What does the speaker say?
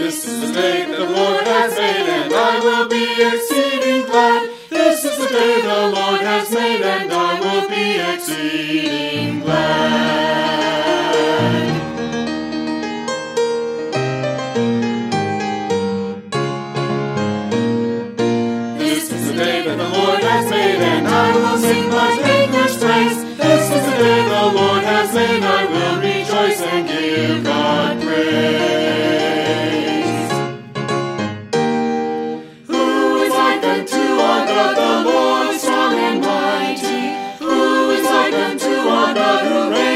This is the day that the Lord has made, and I will be exceeding glad. This is the day the Lord has made, and I will be exceeding glad. This is the day that the Lord has made, and I will sing my Maker's praise. This is the day the Lord has made, I will rejoice and give God praise. Who is like unto our God, the Lord strong and mighty? Who is like unto our God, who reigns